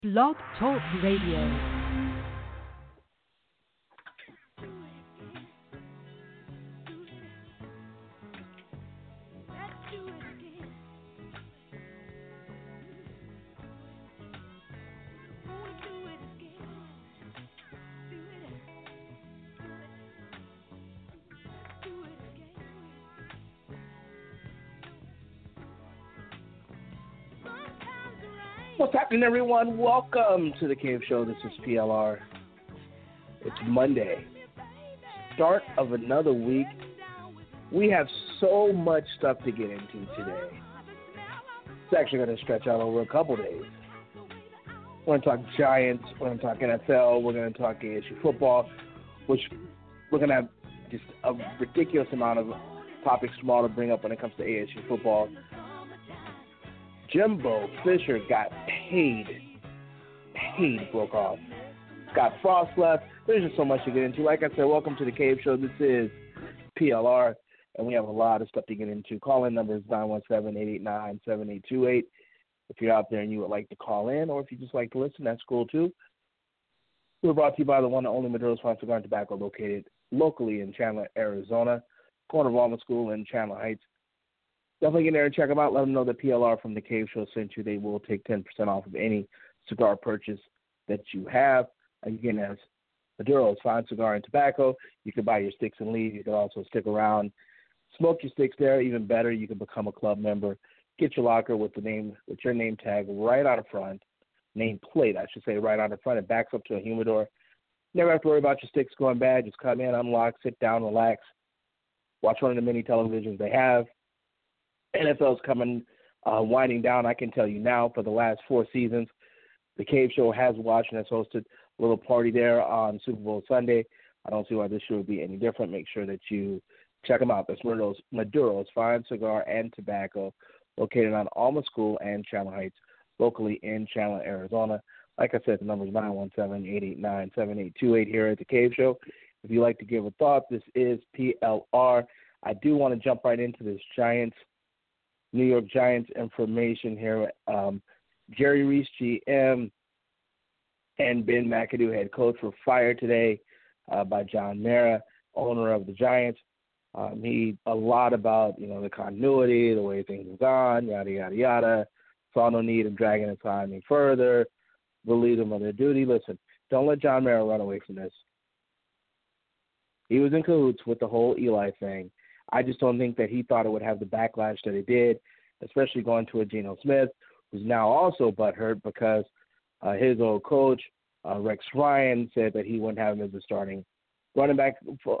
Blog Talk Radio. What's happening, everyone? Welcome to the Cave Show. This is PLR. It's Monday, start of another week. We have so much stuff to get into today. It's actually going to stretch out over a couple days. We're going to talk Giants. We're going to talk NFL. We're going to talk ASU football, which we're going to have just a ridiculous amount of topics tomorrow to bring up when it comes to ASU football. Jimbo Fisher got paid, broke off. Scott Frost left. There's just so much to get into. Like I said, welcome to the Cave Show. This is PLR, and we have a lot of stuff to get into. Call-in number is 917-889-7828. If you're out there and you would like to call in, or if you just like to listen, that's cool too. We're brought to you by the one and only Maduro's Fine Cigar and Tobacco, located locally in Chandler, Arizona, corner of Alma School in Chandler Heights. Definitely get there and check them out. Let them know that PLR from the Cave Show sent you. They will take 10% off of any cigar purchase that you have. Again, as Maduro's Fine Cigar and Tobacco, you can buy your sticks and leave. You can also stick around, smoke your sticks there. Even better, you can become a club member. Get your locker with your name tag right on the front, name plate, I should say, right on the front. It backs up to a humidor. Never have to worry about your sticks going bad. Just come in, unlock, sit down, relax, watch one of the many televisions they have. NFL's coming, winding down. I can tell you now, for the last 4 seasons, the Cave Show has watched and has hosted a little party there on Super Bowl Sunday. I don't see why this year would be any different. Make sure that you check them out. That's Maduro's Fine Cigar and Tobacco, located on Alma School and Chandler Heights, locally in Chandler, Arizona. Like I said, the number is 917-889-7828 here at the Cave Show. If you'd like to give a thought, this is PLR. I do want to jump right into this New York Giants information here. Jerry Reese, GM, and Ben McAdoo, head coach, were fired today by John Mara, owner of the Giants. He a lot about the continuity, the way things have gone, yada yada yada. Saw no need of dragging it on any further. Relieve them of their duty. Listen, don't let John Mara run away from this. He was in cahoots with the whole Eli thing. I just don't think that he thought it would have the backlash that it did, especially going to a Geno Smith, who's now also butthurt because his old coach, Rex Ryan, said that he wouldn't have him as a starting quarterback.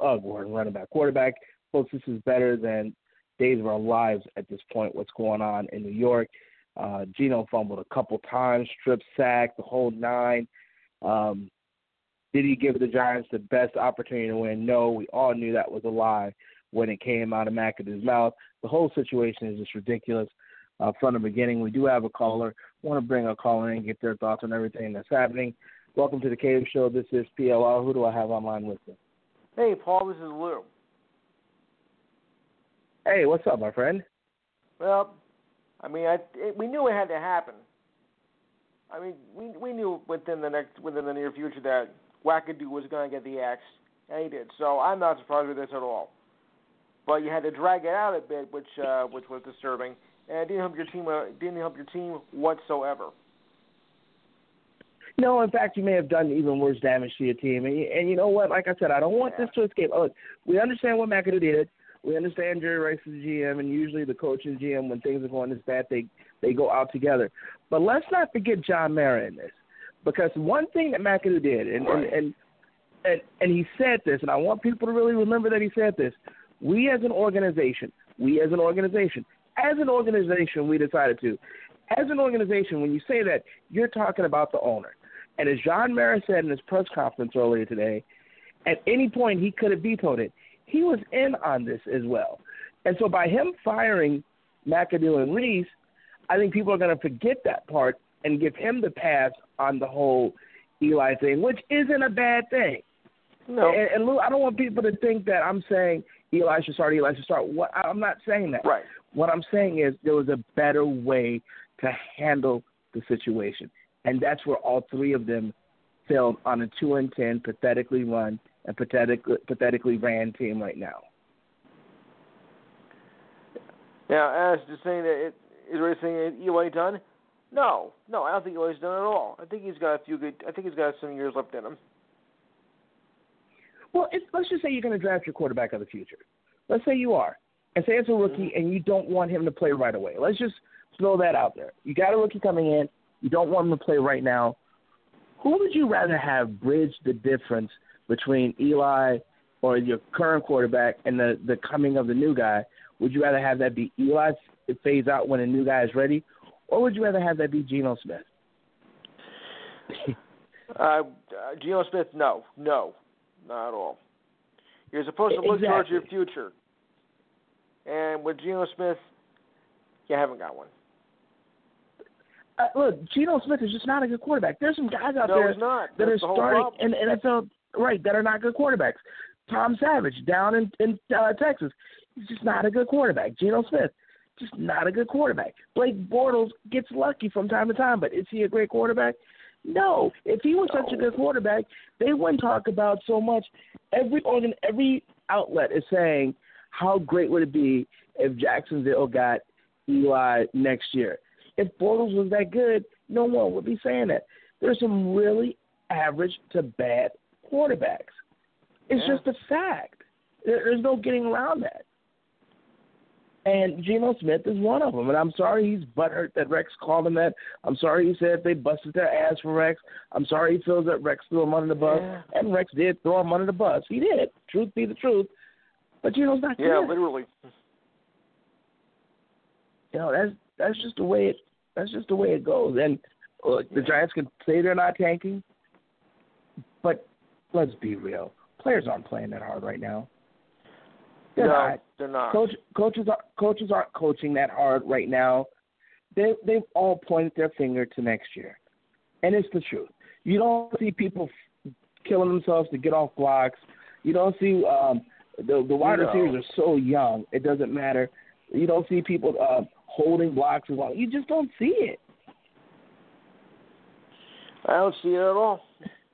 Folks, this is better than days of our lives at this point, what's going on in New York. Geno fumbled a couple times, strip sack, the whole nine. Did he give the Giants the best opportunity to win? No, we all knew that was a lie when it came out of McAdoo's mouth. The whole situation is just ridiculous from the beginning. We do have a caller. I want to bring a caller in and get their thoughts on everything that's happening. Welcome to the Cave Show. This is PLR. Who do I have online with me? Hey, Paul, this is Lou. Hey, what's up, my friend? Well, I mean, we knew it had to happen. I mean, we knew within the near future that McAdoo was going to get the axe, and he did. So I'm not surprised with this at all. But you had to drag it out a bit, which was disturbing, and it didn't help your team. Didn't help your team whatsoever. No, in fact, you may have done even worse damage to your team. And you know what? Like I said, I don't want this to escape. Look, we understand what McAdoo did. We understand Jerry Rice is the GM, and usually the coach and GM, when things are going this bad, they go out together. But let's not forget John Mara in this, because one thing that McAdoo did, and he said this, and I want people to really remember that he said this. We as an organization, we decided to. As an organization, when you say that, you're talking about the owner. And as John Mara said in his press conference earlier today, at any point he could have vetoed it. He was in on this as well. And so by him firing McAdoo and Reese, I think people are going to forget that part and give him the pass on the whole Eli thing, which isn't a bad thing. No. And Lou, I don't want people to think that I'm saying Eli should start. I'm not saying that. Right. What I'm saying is there was a better way to handle the situation. And that's where all three of them failed on a 2-10, pathetically run and pathetically ran team right now. Now, as to saying that is Ray saying Eli done? No, I don't think Eli's done at all. I think he's got some years left in him. Well, let's just say you're going to draft your quarterback of the future. Let's say you are. And say it's a rookie and you don't want him to play right away. Let's just throw that out there. You got a rookie coming in. You don't want him to play right now. Who would you rather have bridge the difference between Eli or your current quarterback and the coming of the new guy? Would you rather have that be Eli phase out when a new guy is ready, or would you rather have that be Geno Smith? Geno Smith, no, not at all. You're supposed to look towards your future. And with Geno Smith, you haven't got one. Look, Geno Smith is just not a good quarterback. There's some guys out there that are starting in the NFL, right, that are not good quarterbacks. Tom Savage down in Texas, he's just not a good quarterback. Geno Smith, just not a good quarterback. Blake Bortles gets lucky from time to time, but is he a great quarterback? No. If he was such a good quarterback, they wouldn't talk about so much. Every outlet is saying, how great would it be if Jacksonville got Eli next year? If Bortles was that good, no one would be saying that. There's some really average to bad quarterbacks. It's just a fact. There's no getting around that. And Geno Smith is one of them. And I'm sorry he's butthurt that Rex called him that. I'm sorry he said they busted their ass for Rex. I'm sorry he feels that Rex threw him under the bus. Yeah. And Rex did throw him under the bus. He did. Truth be the truth. But Geno's not good. Yeah, literally. You know, that's just the way it goes. And the Giants can say they're not tanking, but let's be real. Players aren't playing that hard right now. They're not. Coaches aren't coaching that hard right now. They've all pointed their finger to next year, and it's the truth. You don't see people killing themselves to get off blocks. You don't see the wide receivers are so young. It doesn't matter. You don't see people holding blocks as long. You just don't see it. I don't see it at all.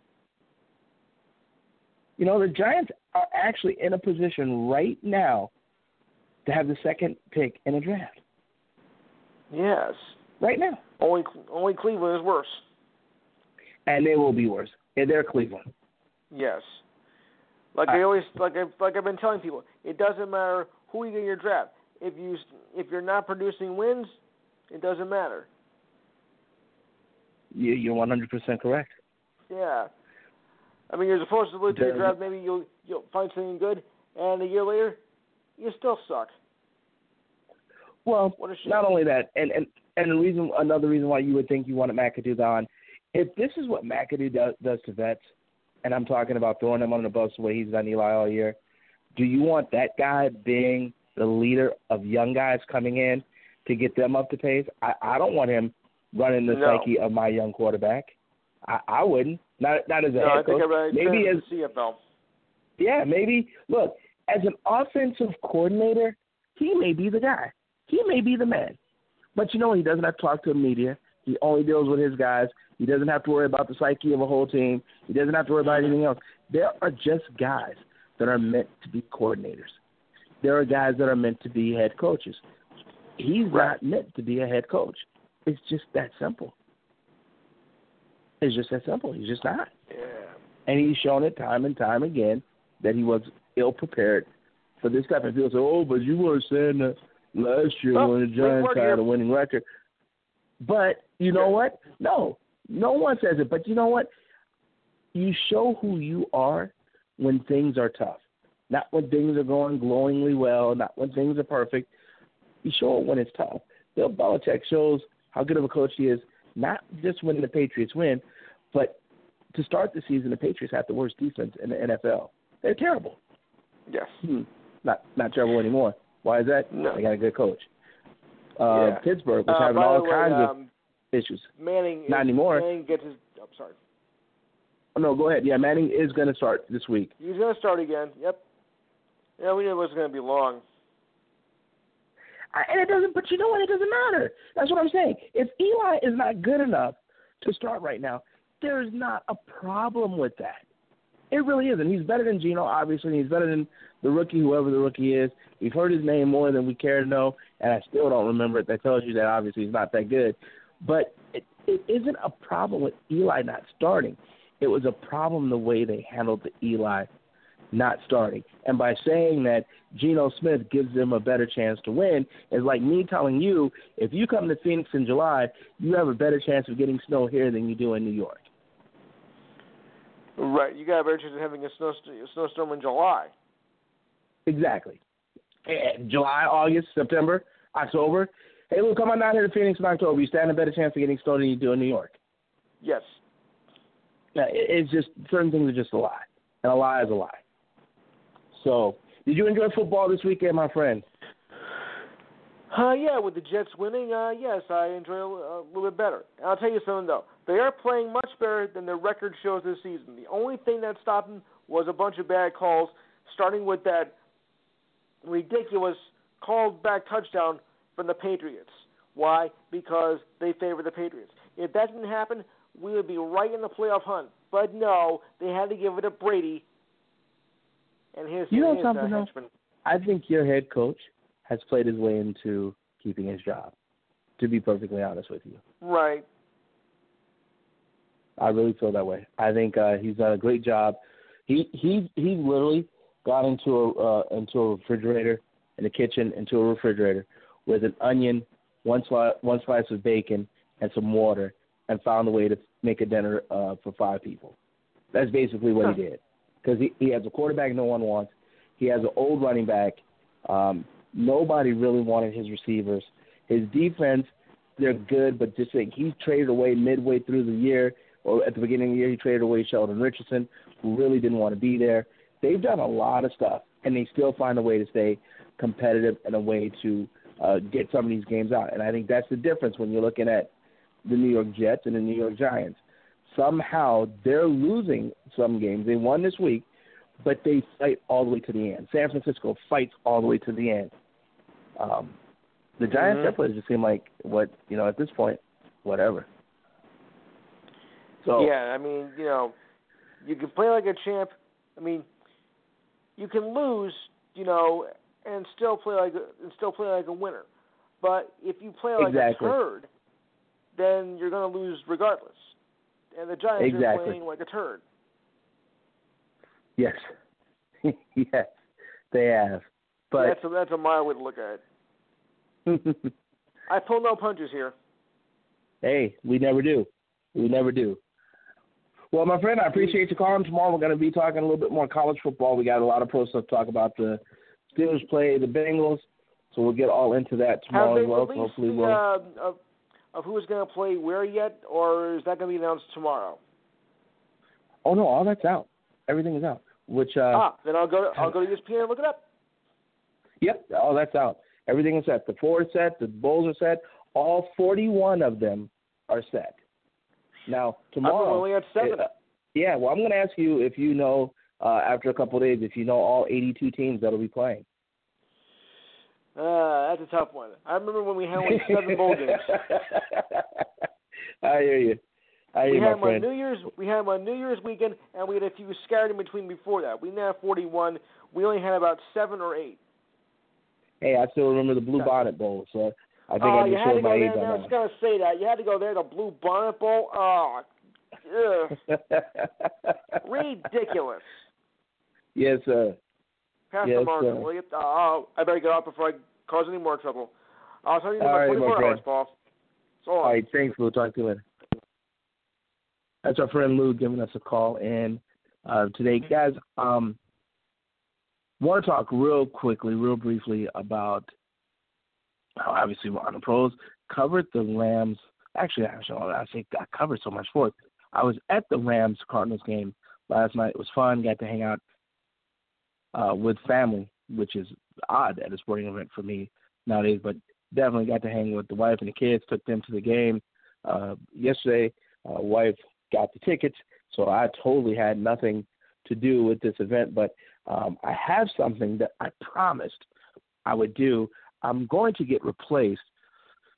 You know, the Giants are actually in a position right now to have the second pick in a draft. Yes. Right now. Only Cleveland is worse. And they will be worse. And they're Cleveland. Yes. Like I've been telling people, it doesn't matter who you get in your draft. If you're not producing wins, it doesn't matter. You're 100% correct. Yeah. I mean, you're supposed to look to your draft. Maybe you'll find something good, and a year later, you still suck. Well, not only that, and another reason why you would think you wanted McAdoo gone, if this is what McAdoo does to vets, and I'm talking about throwing him on the bus the way he's done Eli all year, do you want that guy being the leader of young guys coming in to get them up to pace? I don't want him running the psyche of my young quarterback. I wouldn't. Not as a head coach. Maybe as CFL. Yeah, maybe. Look, as an offensive coordinator, he may be the guy. He may be the man. But you know, he doesn't have to talk to the media. He only deals with his guys. He doesn't have to worry about the psyche of a whole team. He doesn't have to worry about anything else. There are just guys that are meant to be coordinators. There are guys that are meant to be head coaches. He's not meant to be a head coach. It's just that simple. It's just that simple. He's just not. Yeah. And he's shown it time and time again that he was ill-prepared for this type of deal. So, but you were saying that last year when the Giants had a winning record. But you know what? No one says it. But you know what? You show who you are when things are tough. Not when things are going glowingly well, not when things are perfect. You show it when it's tough. Bill Belichick shows how good of a coach he is, not just when the Patriots win, but to start the season, the Patriots have the worst defense in the NFL. They're terrible. Yes. Not terrible anymore. Why is that? No. They got a good coach. Pittsburgh was having all kinds of issues. Manning. Not anymore. Manning gets his. I'm sorry. Oh, no, go ahead. Yeah, Manning is going to start this week. He's going to start again. Yep. Yeah, we knew it was going to be long. And it doesn't. But you know what? It doesn't matter. That's what I'm saying. If Eli is not good enough to start right now, there's not a problem with that. It really isn't. He's better than Geno, obviously. He's better than the rookie, whoever the rookie is. We've heard his name more than we care to know, and I still don't remember it. That tells you that obviously he's not that good. But it isn't a problem with Eli not starting. It was a problem the way they handled the Eli not starting. And by saying that Geno Smith gives them a better chance to win is like me telling you, if you come to Phoenix in July, you have a better chance of getting snow here than you do in New York. Right. You got a better chance of having a snowstorm in July. Exactly. July, August, September, October. Hey, look, come on down here to Phoenix in October. You stand a better chance of getting snow than you do in New York. Yes. It's just, certain things are just a lie. And a lie is a lie. So, did you enjoy football this weekend, my friend? Yeah, with the Jets winning, yes, I enjoy it a little bit better. And I'll tell you something, though. They are playing much better than their record shows this season. The only thing that stopped them was a bunch of bad calls, starting with that ridiculous called back touchdown from the Patriots. Why? Because they favor the Patriots. If that didn't happen, we would be right in the playoff hunt. But no, they had to give it to Brady and his henchman. I think your head coach has played his way into keeping his job, to be perfectly honest with you. Right. I really feel that way. I think he's done a great job. He literally got into a refrigerator, in the kitchen, into a refrigerator with an onion, one slice of bacon, and some water, and found a way to make a dinner for 5 people. That's basically what he did. Because he has a quarterback no one wants. He has an old running back. Nobody really wanted his receivers. His defense, they're good, but just like he traded away midway through the year, or at the beginning of the year, he traded away Sheldon Richardson, who really didn't want to be there. They've done a lot of stuff, and they still find a way to stay competitive and a way to get some of these games out. And I think that's the difference when you're looking at the New York Jets and the New York Giants. Somehow they're losing some games. They won this week, but they fight all the way to the end. San Francisco fights all the way to the end. The Giants definitely just seem like at this point, whatever. So yeah, I mean, you can play like a champ. I mean, you can lose, and still play like a winner. But if you play like a turd, then you're going to lose regardless. And the Giants are playing like a turd. Yes. Yes, they have. But that's a mild way to look at it. I pull no punches here. Hey, we never do. We never do. Well, my friend, I appreciate you calling. Tomorrow we're going to be talking a little bit more college football. We got a lot of pro stuff to talk about. The Steelers play the Bengals, so we'll get all into that tomorrow as well. Hopefully of who is going to play where yet, or is that going to be announced tomorrow? Oh no, all that's out. Everything is out. Then I'll go to ESPN and look it up. Yep, all that's out. Everything is set. The 4 is set. The bowls are set. All 41 of them are set. Now tomorrow, I'm only at 7. Yeah, well, I'm going to ask you if you know after a couple of days if you know all 82 teams that'll be playing. That's a tough one. I remember when we had 7 bowl games. I hear you. We had them on New Year's weekend, and we had a few scattered in between before that. We didn't have 41. We only had about 7 or 8. Hey, I still remember the Blue Bonnet Bowl, so I think I just showed my age on that. I was going to say that. You had to go there, the Blue Bonnet Bowl. Oh, ridiculous. Yes, sir. Pass the margin, will you? I better get off before I cause any more trouble. I'll tell you in about 24 hours, Paul. So all right, thanks. We'll talk to you later. That's our friend Lou giving us a call in today. Guys, want to talk real briefly about how obviously we're on the pros. Covered the Rams. Actually, I covered so much sports. I was at the Rams-Cardinals game last night. It was fun. Got to hang out with family, which is odd at a sporting event for me nowadays, but definitely got to hang with the wife and the kids, took them to the game. Yesterday, wife got the tickets, so I totally had nothing to do with this event, but I have something that I promised I would do. I'm going to get replaced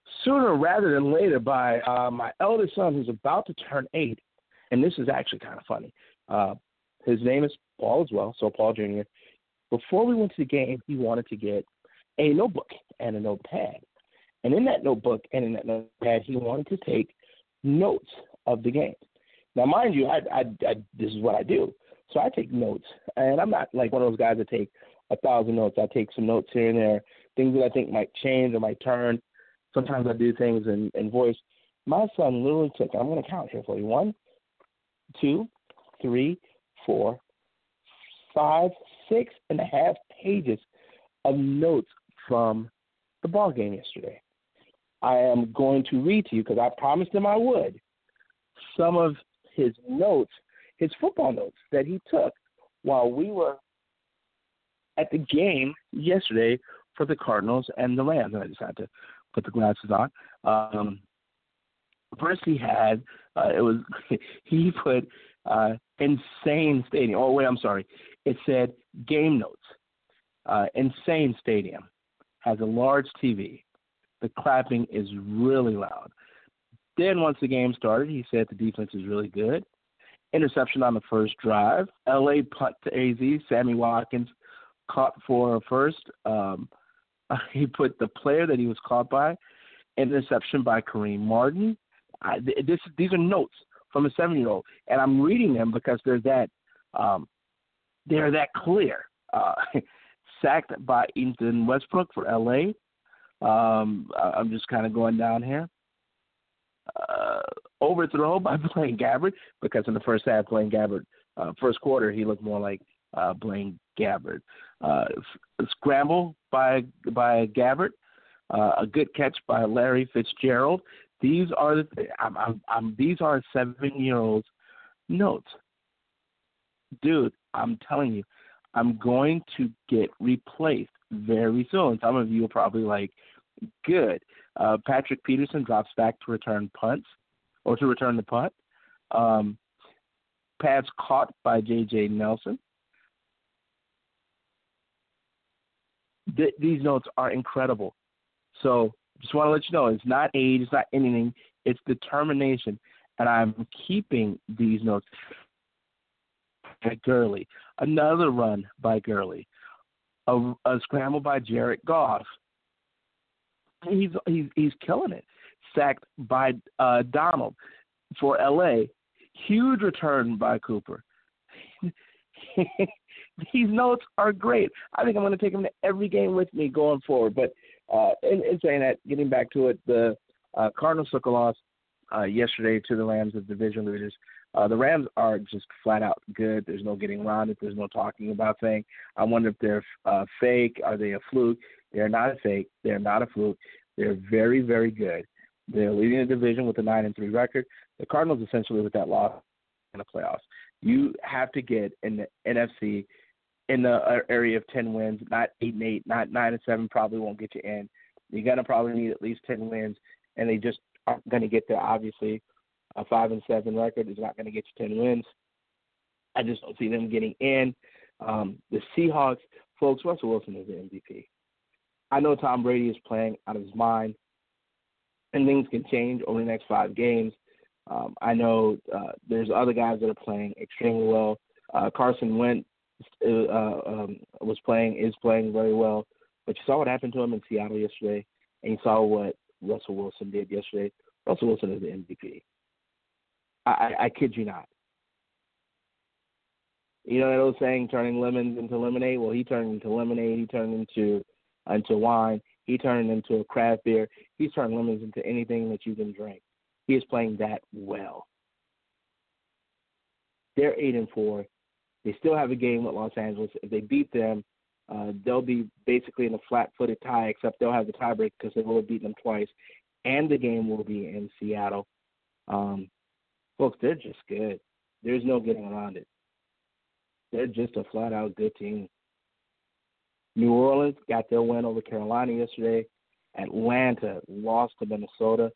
sooner rather than later by my eldest son, who's about to turn 8. And this is actually kind of funny. His name is Paul as well, so Paul Jr. Before we went to the game, he wanted to get a notebook and a notepad. And in that notebook and in that notepad, he wanted to take notes of the game. Now, mind you, this is what I do. So I take notes, and I'm not like one of those guys that take 1,000 notes. I take some notes here and there, things that I think might change or might turn. Sometimes I do things in voice. My son literally took, I'm going to count here for you, 1, 2, 3, 4, 5, 6.5 pages of notes from the ball game yesterday. I am going to read to you, because I promised him I would, some of his notes, his football notes that he took while we were at the game yesterday for the Cardinals and the Rams. And I just had to put the glasses on. First he had, he put Insane Stadium. Oh, wait, I'm sorry. It said game notes. Insane Stadium has a large TV. The clapping is really loud. Then once the game started, he said the defense is really good. Interception on the first drive. L.A. punt to AZ. Sammy Watkins caught for a first. He put the player that he was caught by. Interception by Kareem Martin. These are notes from a 7-year-old, and I'm reading them because they're that clear. Sacked by Ethan Westbrook for L.A. I'm just kind of going down here. Overthrow by Blaine Gabbert, because in the first half, Blaine Gabbert, first quarter, he looked more like Blaine Gabbert. Scramble by Gabbert. A good catch by Larry Fitzgerald. These are these are 7-year-olds' notes. Dude, I'm telling you, I'm going to get replaced very soon. Some of you are probably like, good. Patrick Peterson drops back to return punts, or to return the punt. Pass caught by J.J. Nelson. These notes are incredible. So just want to let you know, it's not age, it's not anything, it's determination. And I'm keeping these notes. Gurley. Another run by Gurley. A scramble by Jared Goff. He's killing it. Sacked by Donald for L.A. Huge return by Cooper. These notes are great. I think I'm going to take them to every game with me going forward. But in saying that, getting back to it, the Cardinals took a loss yesterday to the Rams, the division leaders. The Rams are just flat out good. There's no getting around it. There's no talking about thing. I wonder if they're fake. Are they a fluke? They're not a fake. They're not a fluke. They're very, very good. They're leading the division with a 9-3 record. The Cardinals essentially with that loss in the playoffs. You have to get in the NFC in the area of 10 wins, not 8-8, not 9-7. Probably won't get you in. You're gonna probably need at least 10 wins, and they just aren't going to get there. Obviously, a 5-7 record is not going to get you 10 wins. I just don't see them getting in. The Seahawks, folks, Russell Wilson is the MVP. I know Tom Brady is playing out of his mind, and things can change over the next 5 games. I know there's other guys that are playing extremely well. Carson Wentz is playing very well. But you saw what happened to him in Seattle yesterday, and you saw what Russell Wilson did yesterday. Russell Wilson is the MVP. I kid you not. You know that old saying, turning lemons into lemonade? Well, he turned into lemonade. He turned into wine. He turned into a craft beer. He's turned lemons into anything that you can drink. He is playing that well. They're 8-4. They still have a game with Los Angeles. If they beat them, they'll be basically in a flat-footed tie, except they'll have the tiebreak because they will have beaten them twice, and the game will be in Seattle. Folks, they're just good. There's no getting around it. They're just a flat-out good team. New Orleans got their win over Carolina yesterday. Atlanta lost to Minnesota.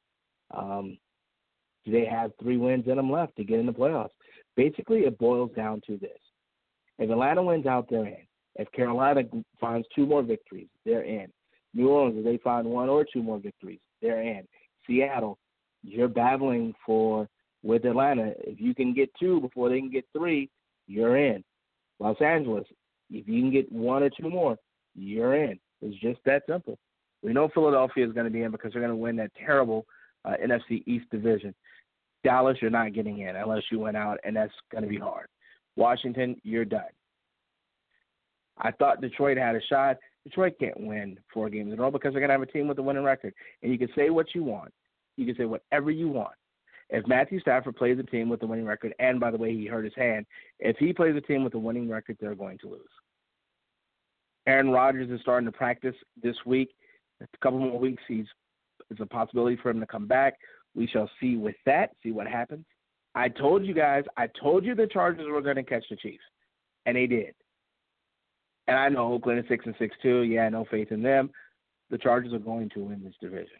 They have 3 wins in them left to get in the playoffs. Basically, it boils down to this. If Atlanta wins out, they're in. If Carolina finds 2 more victories, they're in. New Orleans, if they find 1 or 2 more victories, they're in. Seattle, you're battling with Atlanta. If you can get 2 before they can get 3, you're in. Los Angeles, if you can get 1 or 2 more, you're in. It's just that simple. We know Philadelphia is going to be in because they're going to win that terrible NFC East division. Dallas, you're not getting in unless you went out, and that's going to be hard. Washington, you're done. I thought Detroit had a shot. Detroit can't win 4 games in a row because they're going to have a team with a winning record. And you can say what you want. You can say whatever you want. If Matthew Stafford plays a team with a winning record, and by the way, he hurt his hand, if he plays a team with a winning record, they're going to lose. Aaron Rodgers is starting to practice this week. A couple more weeks, it's a possibility for him to come back. We shall see with that, see what happens. I told you the Chargers were going to catch the Chiefs, and they did. And I know Oakland is 6-6 too. Yeah, no faith in them. The Chargers are going to win this division.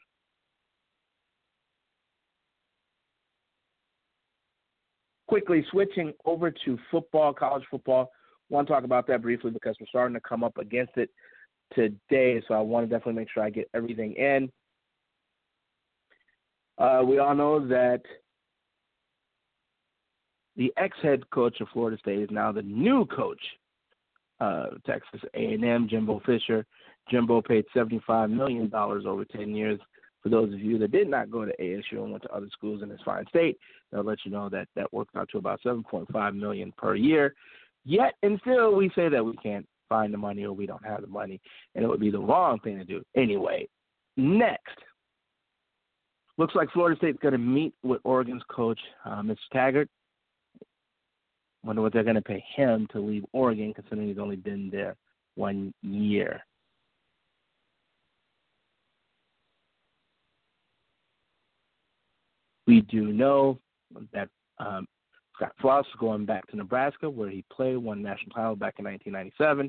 Quickly switching over to football, college football. I want to talk about that briefly because we're starting to come up against it today, so I want to definitely make sure I get everything in. We all know that the ex-head coach of Florida State is now the new coach of Texas A&M, Jimbo Fisher. Jimbo paid $75 million over 10 years. For those of you that did not go to ASU and went to other schools in this fine state, they'll let you know that that works out to about $7.5 million per year. Yet and still we say that we can't find the money or we don't have the money, and it would be the wrong thing to do. Anyway, next. Looks like Florida State's going to meet with Oregon's coach, Mr. Taggart. Wonder what they're going to pay him to leave Oregon, considering he's only been there 1 year. We do know that Scott Frost is going back to Nebraska, where he played, won national title back in 1997.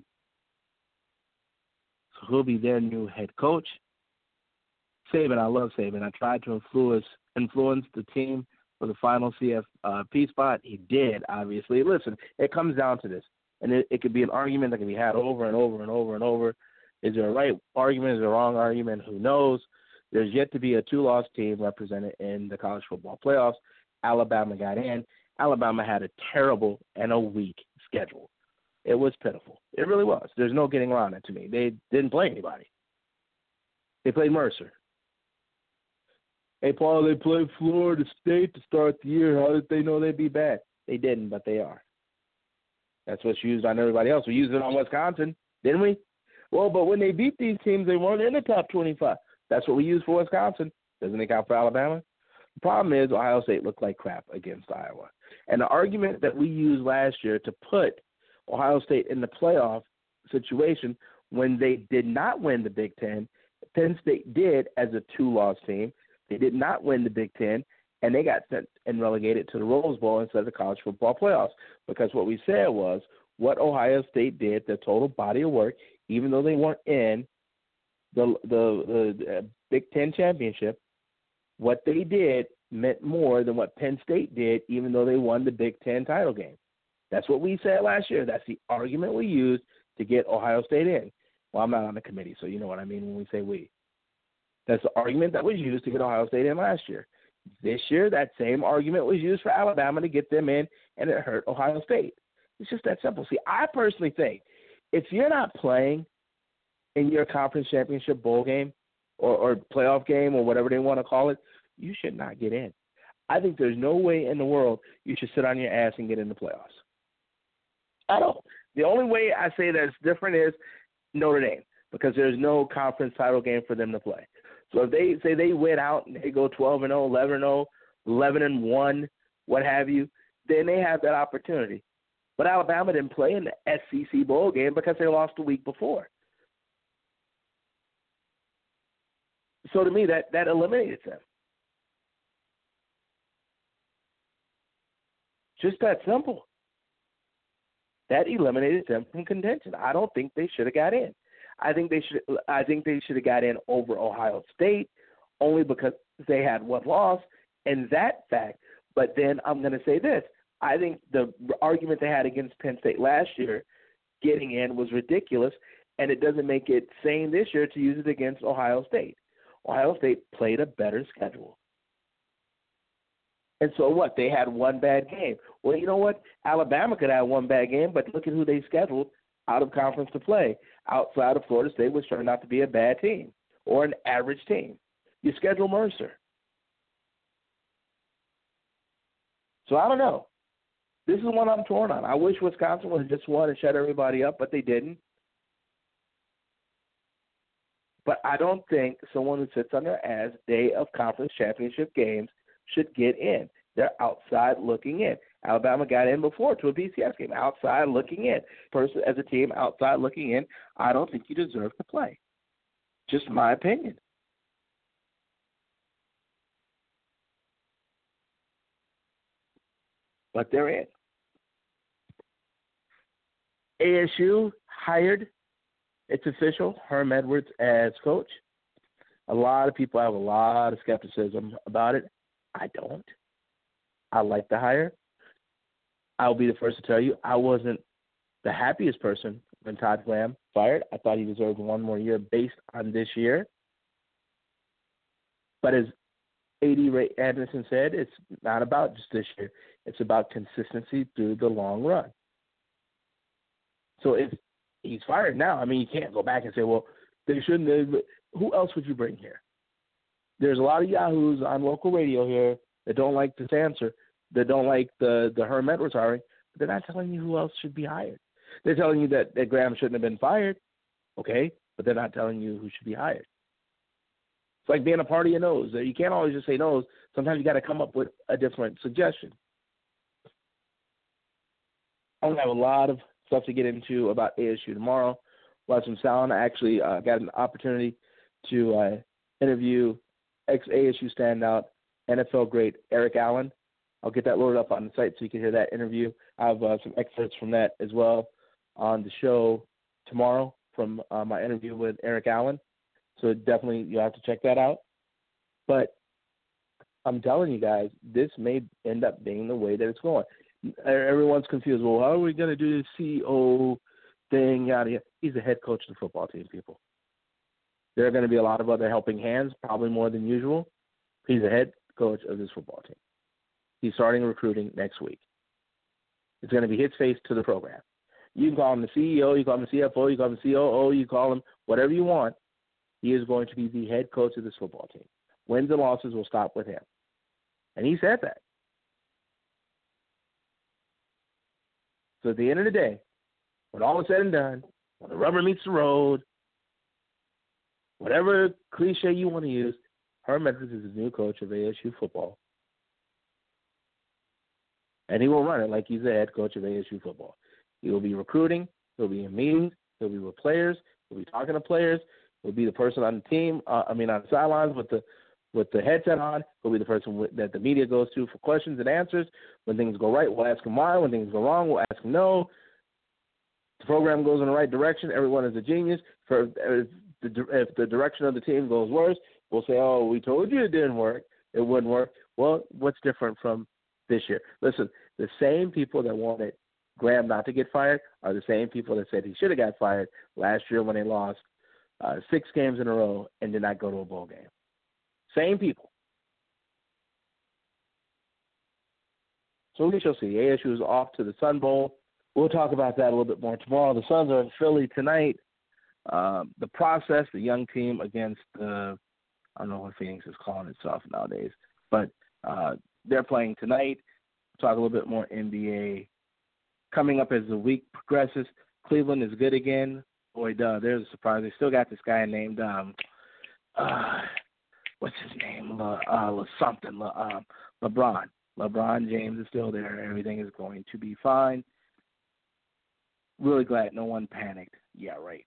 So he'll be their new head coach. Saban, I love Saban. I tried to influence the team for the final CFP spot. He did, obviously. Listen, it comes down to this, and it could be an argument that can be had over and over and over and over. Is there a right argument? Is there a wrong argument? Who knows? There's yet to be a 2-loss team represented in the college football playoffs. Alabama got in. Alabama had a terrible and a weak schedule. It was pitiful. It really was. There's no getting around it to me. They didn't play anybody. They played Mercer. Hey, Paul, they played Florida State to start the year. How did they know they'd be bad? They didn't, but they are. That's what's used on everybody else. We used it on Wisconsin, didn't we? Well, but when they beat these teams, they weren't in the top 25. That's what we used for Wisconsin. Doesn't it count for Alabama? The problem is Ohio State looked like crap against Iowa. And the argument that we used last year to put Ohio State in the playoff situation when they did not win the Big Ten, Penn State did as a 2-loss team. They did not win the Big Ten, and they got sent and relegated to the Rose Bowl instead of the college football playoffs. Because what we said was what Ohio State did, their total body of work, even though they weren't in the Big Ten championship, what they did meant more than what Penn State did, even though they won the Big Ten title game. That's what we said last year. That's the argument we used to get Ohio State in. Well, I'm not on the committee, so you know what I mean when we say we. That's the argument that was used to get Ohio State in last year. This year, that same argument was used for Alabama to get them in, and it hurt Ohio State. It's just that simple. See, I personally think if you're not playing in your conference championship bowl game or playoff game or whatever they want to call it, you should not get in. I think there's no way in the world you should sit on your ass and get in the playoffs. I don't. The only way I say that it's different is Notre Dame, because there's no conference title game for them to play. So if they say they win out and they go 12-0, 11-0, 11-1, what have you, then they have that opportunity. But Alabama didn't play in the SEC bowl game because they lost the week before. So to me, that eliminated them. Just that simple. That eliminated them from contention. I don't think they should have got in. I think they should have got in over Ohio State only because they had one loss and that fact. But then I'm going to say this. I think the argument they had against Penn State last year getting in was ridiculous, and it doesn't make it sane this year to use it against Ohio State. Ohio State played a better schedule. And so what? They had one bad game. Well, you know what? Alabama could have one bad game, but look at who they scheduled out of conference to play. Outside of Florida State, which turned out to be a bad team or an average team. You schedule Mercer. So I don't know. This is one I'm torn on. I wish Wisconsin would have just won and shut everybody up, but they didn't. But I don't think someone who sits on their ass day of conference championship games should get in. They're outside looking in. Alabama got in before to a BCS game, outside looking in. Person as a team, outside looking in. I don't think you deserve to play. Just my opinion. But they're in. ASU hired, it's official, Herm Edwards as coach. A lot of people have a lot of skepticism about it. I don't. I like the hire. I'll be the first to tell you I wasn't the happiest person when Todd Graham fired. I thought he deserved one more year based on this year. But as A.D. Ray Anderson said, it's not about just this year. It's about consistency through the long run. So if he's fired now, I mean, you can't go back and say, well, they shouldn't have. Who else would you bring here? There's a lot of yahoos on local radio here that don't like this answer, that don't like the Herm Edwards hiring, but they're not telling you who else should be hired. They're telling you that Graham shouldn't have been fired, okay, but they're not telling you who should be hired. It's like being a party of no's. You can't always just say no's. Sometimes you got to come up with a different suggestion. I'm going to have a lot of stuff to get into about ASU tomorrow. We'll have some sound. I actually got an opportunity to interview ex-ASU standout, NFL great Eric Allen. I'll get that loaded up on the site so you can hear that interview. I have some excerpts from that as well on the show tomorrow from my interview with Eric Allen. So definitely you'll have to check that out. But I'm telling you guys, this may end up being the way that it's going. Everyone's confused. Well, how are we going to do this CEO thing out of here? He's the head coach of the football team, people. There are going to be a lot of other helping hands, probably more than usual. He's the head coach of this football team. He's starting recruiting next week. It's going to be his face to the program. You can call him the CEO, you call him the CFO, you call him the COO, you call him whatever you want. He is going to be the head coach of this football team. Wins and losses will stop with him. And he said that. So at the end of the day, when all is said and done, when the rubber meets the road, whatever cliche you want to use, Herm Edwards is the new coach of ASU football. And he will run it like he's the head coach of ASU football. He will be recruiting. He'll be in meetings. He'll be with players. He'll be talking to players. He'll be the person on the team, on the sidelines with the headset on. He'll be the person that the media goes to for questions and answers. When things go right, we'll ask him why. When things go wrong, we'll ask him no. The program goes in the right direction. Everyone is a genius. If the direction of the team goes worse, we'll say, oh, we told you it didn't work. It wouldn't work. Well, what's different from this year? Listen, the same people that wanted Graham not to get fired are the same people that said he should have got fired last year when they lost 6 games in a row and did not go to a bowl game. Same people. So we shall see. ASU is off to the Sun Bowl. We'll talk about that a little bit more tomorrow. The Suns are in Philly tonight. The process, the young team against I don't know what Phoenix is calling itself nowadays, but they're playing tonight. We'll talk a little bit more NBA. Coming up as the week progresses, Cleveland is good again. Boy, there's a surprise. They still got this guy named, what's his name? LeBron. LeBron James is still there. Everything is going to be fine. Really glad no one panicked. Yeah, right.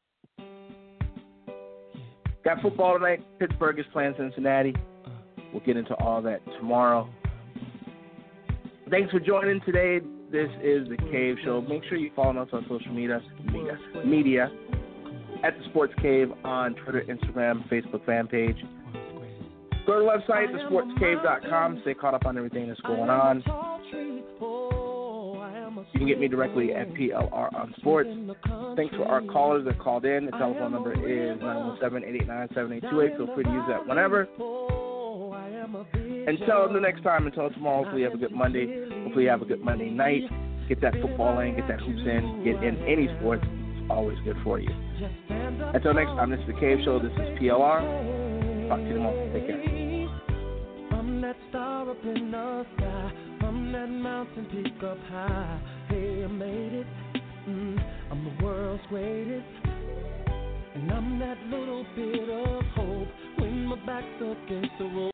Got football tonight. Pittsburgh is playing Cincinnati. We'll get into all that tomorrow. Thanks for joining today. This is The Cave Show. Make sure you follow us on social media at The Sports Cave on Twitter, Instagram, Facebook fan page. Go to the website, thesportscave.com. Stay caught up on everything that's going on. You can get me directly at PLR on Sports. Thanks for our callers that called in. The telephone number is 917-889-7828. Feel free to use that whenever. Until the next time, until tomorrow, hopefully you have a good Monday. Hopefully you have a good Monday night. Get that football in, get that hoops in, get in any sports. It's always good for you. Until next time, this is The Cave Show. This is PLR. Talk to you tomorrow. Take care. I'm that star up in the sky, I'm that mountain peak up high. Hey, I made it. I'm the world's greatest. And I'm that little bit of hope when my back's against the wall.